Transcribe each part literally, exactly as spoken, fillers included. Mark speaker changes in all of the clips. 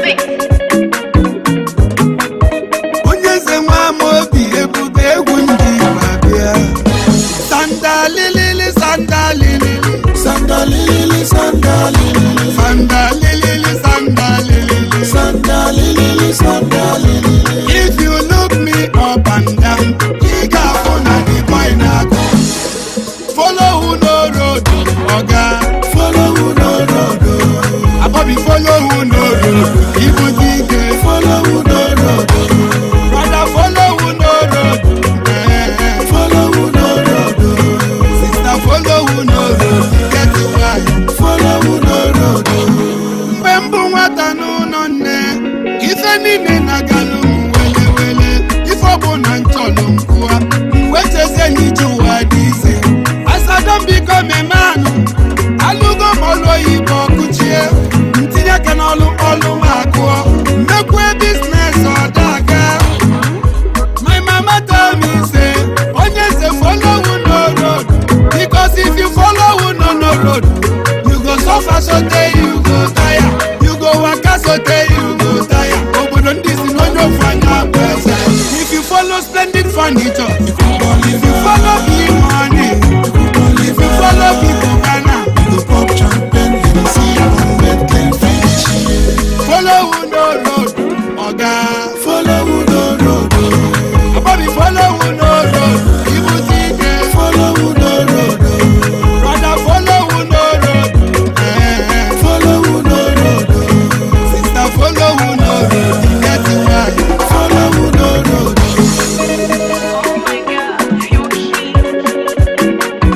Speaker 1: Onyeze nwa mobi ebube egwu ndị babia. Sandalili sandalili
Speaker 2: Sandalili, sandalili,
Speaker 1: sandalili sandalili
Speaker 2: sandalili, sandalili.
Speaker 1: If you look me up and down, you got fun at the boy now. Follow who no road, oga.
Speaker 2: Follow who no road.
Speaker 1: Abobi follow who no road. Even think
Speaker 2: Follow who no road.
Speaker 1: brother follow who no road. Eh,
Speaker 2: Follow who no road.
Speaker 1: sister follow who no road. Get it right.
Speaker 2: Follow who no road.
Speaker 1: Mgbe mbụ nwata n'ụlọ nne, ife niile na-agalụ m wele wele. Ife ọ bụ na nchọlụ m kwụa, m wechezie n'ije ụwa dị ize. As I don become a man, alụgo m ọlụ oyibo kụchie. Ntinye aka n'ọlụ ọlụ m akụọ. Mmekwe business ọ daga. My mama tell me say, Onyeze follow who no road. Because if you follow who no no road, you go suffer so tey you go tire. You go waka so tey you go tire. Obodo ndị si n'onye ofu anya bụ eze. If you follow splendid furniture, if you follow big money, if you follow people Ghana,
Speaker 2: You go pop champagne, you go see one red can finish.
Speaker 1: follow who no road, oga.
Speaker 2: Follow who no road.
Speaker 1: Abobi follow who no road, ibu tike.
Speaker 2: Follow who no road.
Speaker 1: Brother follow who no road, eh.
Speaker 2: Follow who no road.
Speaker 1: Sister follow who no road, get it right.
Speaker 2: Follow who no road.
Speaker 3: Oh my God, you're cute.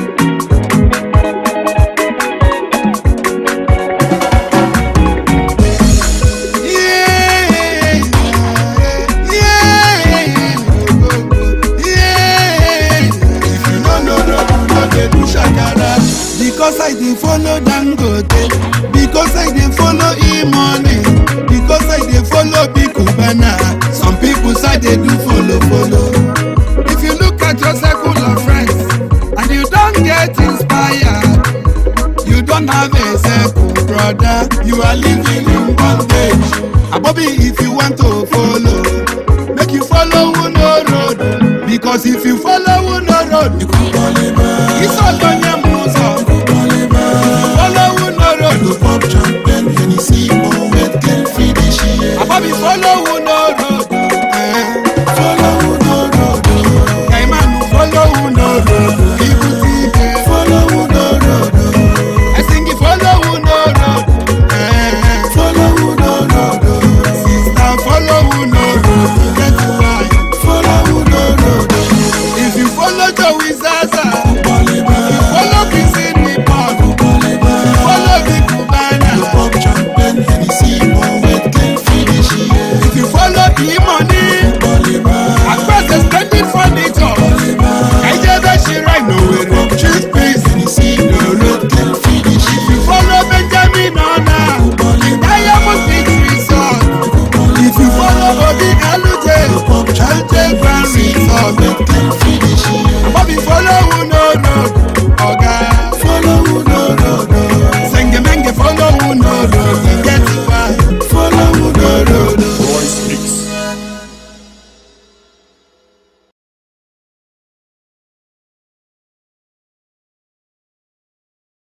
Speaker 1: Yeah, yeah, yeah. If you no know road, you no dey do shakara. Because I dey follow Dangote, because I dey follow E-money, because I dey follow Big Cubana. Some people say they do follow follow. If you look at your circle of friends and you don't get inspired, you don't have a circle, brother. You are living in bondage. Abobi, if you want to follow, make you follow who no road. Because if you follow who no road,
Speaker 2: You go Bolivar.
Speaker 1: it's all on your